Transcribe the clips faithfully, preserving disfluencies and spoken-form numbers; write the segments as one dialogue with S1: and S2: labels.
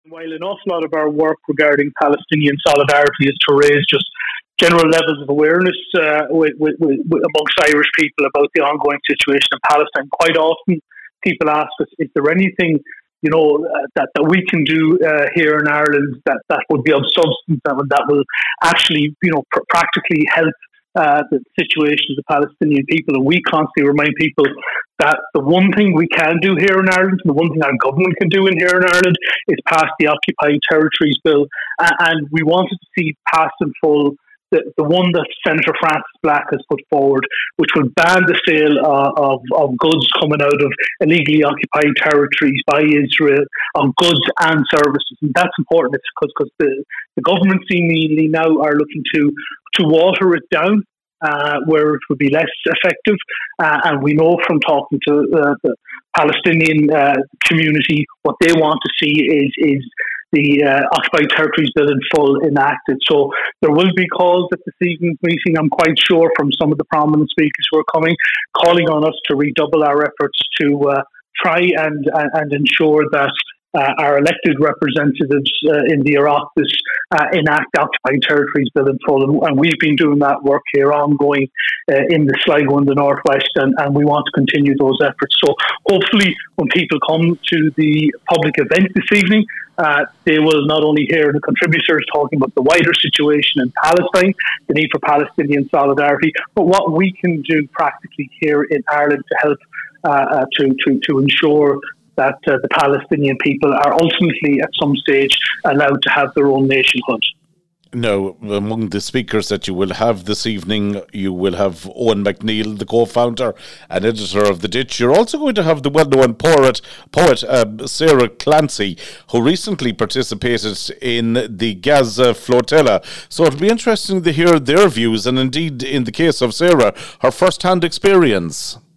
S1: While an awful lot of our work regarding Palestinian solidarity is to raise just general levels of awareness uh, with, with, with, amongst Irish people about the ongoing situation in Palestine, quite often people ask us, is there anything, you know, uh, that, that we can do uh, here in Ireland that, that would be of substance and that will actually, you know, pr- practically help uh, the situation of the Palestinian people? And we constantly remind people that the one thing we can do here in Ireland, the one thing our government can do in here in Ireland, is pass the Occupied Territories Bill. Uh, and we wanted to see passed in full the, the one that Senator Francis Black has put forward, which will ban the sale uh, of, of goods coming out of illegally occupied territories by Israel, on goods and services. And that's important because because the, the government seemingly now are looking to, to water it down. Uh, where it would be less effective. Uh, and we know from talking to uh, the Palestinian uh, community, what they want to see is, is the uh, Occupied Territories Bill in full enacted. So there will be calls at this evening's meeting, I'm quite sure, from some of the prominent speakers who are coming, calling on us to redouble our efforts to uh, try and, and, and ensure that Uh, our elected representatives uh, in the Oireachtas uh, enact Occupied Territories Bill in full, and, and we've been doing that work here ongoing uh, in the Sligo and the Northwest, and, and we want to continue those efforts. So hopefully when people come to the public event this evening, uh, they will not only hear the contributors talking about the wider situation in Palestine, the need for Palestinian solidarity, but what we can do practically here in Ireland to help uh, uh, to, to, to ensure that uh, the Palestinian people are ultimately at some stage allowed to have their own nationhood.
S2: Now, among the speakers that you will have this evening, you will have Eoin McNeill, the co-founder and editor of The Ditch. You're also going to have the well-known poet, poet um, Sarah Clancy, who recently participated in the Gaza flotilla. So it'll be interesting to hear their views, and indeed, in the case of Sarah, her first-hand experience.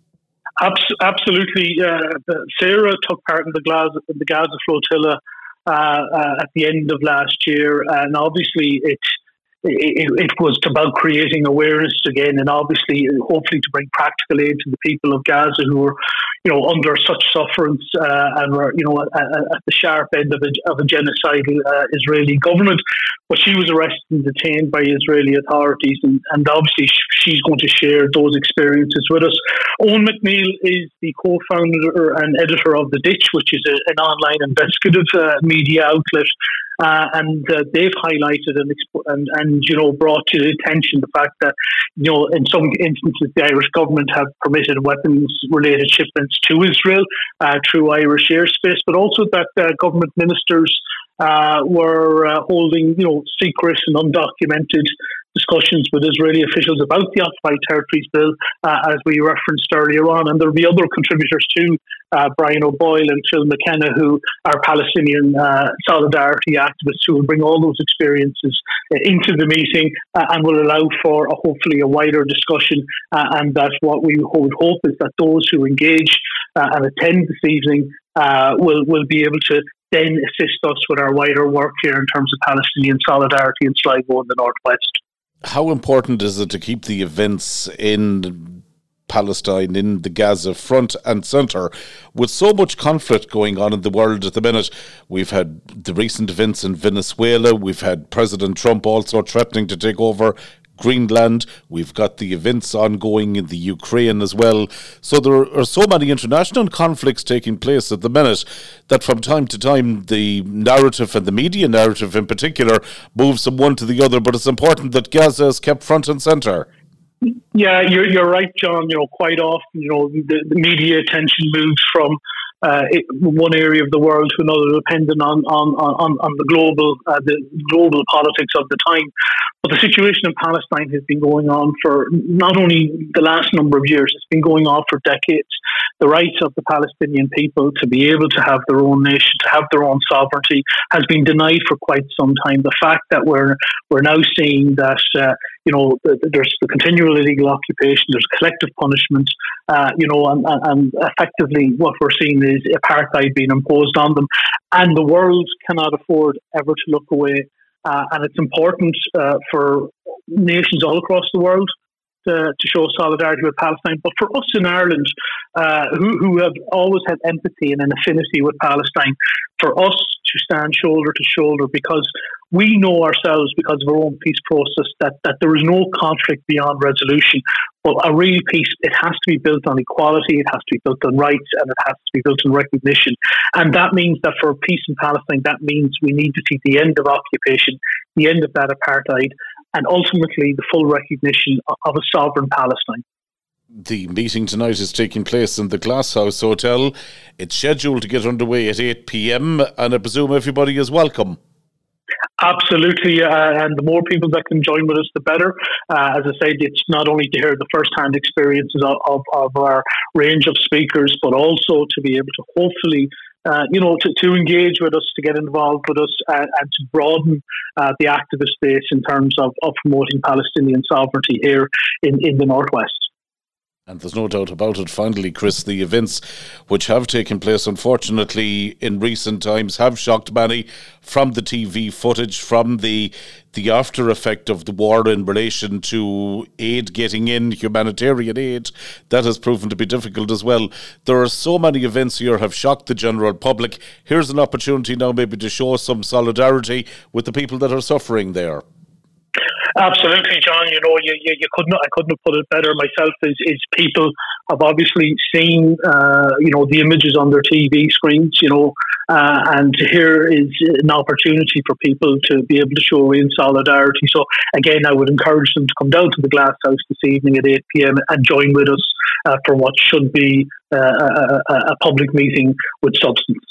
S1: Absolutely. Uh, Sarah took part in the Gaza, in the Gaza flotilla uh, uh, at the end of last year, and obviously it, it it was about creating awareness again, and obviously, hopefully, to bring practical aid to the people of Gaza who were, you know, under such sufferance uh, and were, you know, at, at the sharp end of a, of a genocidal uh, Israeli government. But she was arrested and detained by Israeli authorities, and, and obviously she's going to share those experiences with us. Eoin McNeill is the co-founder and editor of The Ditch, which is a, an online investigative uh, media outlet. Uh, and uh, they've highlighted and, and, and, you know, brought to attention the fact that, you know, in some instances, the Irish government have permitted weapons-related shipments to Israel uh, through Irish airspace, but also that uh, government ministers uh, were uh, holding, you know, secret and undocumented discussions with Israeli officials about the Occupied Territories Bill, uh, as we referenced earlier on. And there'll be other contributors too, uh, Brian O'Boyle and Phil McKenna, who are Palestinian uh, solidarity activists, who will bring all those experiences uh, into the meeting uh, and will allow for a, hopefully a wider discussion. Uh, and that what we would hope is that those who engage uh, and attend this evening uh, will, will be able to then assist us with our wider work here in terms of Palestinian solidarity in Sligo and the Northwest.
S2: How important is it to keep the events in Palestine, in the Gaza front and centre, with so much conflict going on in the world at the minute? We've had the recent events in Venezuela. We've had President Trump also threatening to take over Greenland. We've got the events ongoing in the Ukraine as well. So there are so many international conflicts taking place at the minute that from time to time the narrative, and the media narrative in particular, moves from one to the other. But it's important that Gaza is kept front and centre.
S1: Yeah, you're you're right, John. You know, quite often, you know, the, the media attention moves from uh, it, one area of the world to another, depending on on on, on the global uh, the global politics of the time. But the situation in Palestine has been going on for not only the last number of years; it's been going on for decades. The rights of the Palestinian people to be able to have their own nation, to have their own sovereignty, has been denied for quite some time. The fact that we're we're now seeing that uh, you know there's the continual illegal occupation, there's collective punishment, uh, you know, and, and effectively what we're seeing is apartheid being imposed on them, and the world cannot afford ever to look away. Uh, and it's important uh, for nations all across the world uh, to show solidarity with Palestine. But for us in Ireland, uh, who, who have always had empathy and an affinity with Palestine, for us to stand shoulder to shoulder, because we know ourselves, because of our own peace process, that, that there is no conflict beyond resolution. But a real peace, it has to be built on equality, it has to be built on rights, and it has to be built on recognition. And that means that for peace in Palestine, that means we need to see the end of occupation, the end of that apartheid, and ultimately the full recognition of a sovereign Palestine.
S2: The meeting tonight is taking place in the Glasshouse Hotel. It's scheduled to get underway at eight p.m, and I presume everybody is welcome.
S1: Absolutely, uh, and the more people that can join with us, the better. Uh, as I said, it's not only to hear the first-hand experiences of, of, of our range of speakers, but also to be able to hopefully, uh, you know, to, to engage with us, to get involved with us, uh, and to broaden uh, the activist base in terms of, of promoting Palestinian sovereignty here in, in the Northwest.
S2: And there's no doubt about it. Finally, Chris, the events which have taken place, unfortunately, in recent times have shocked many, from the T V footage, from the the after effect of the war in relation to aid getting in, humanitarian aid. That has proven to be difficult as well. There are so many events here have shocked the general public. Here's an opportunity now maybe to show some solidarity with the people that are suffering there.
S1: Absolutely, John. You know, you, you, you couldn't. I couldn't have put it better myself. Is is people have obviously seen, uh, you know, the images on their T V screens. You know, uh, and here is an opportunity for people to be able to show real solidarity. So again, I would encourage them to come down to the Glass House this evening at eight p.m. and join with us uh, for what should be uh, a, a, a public meeting with substance.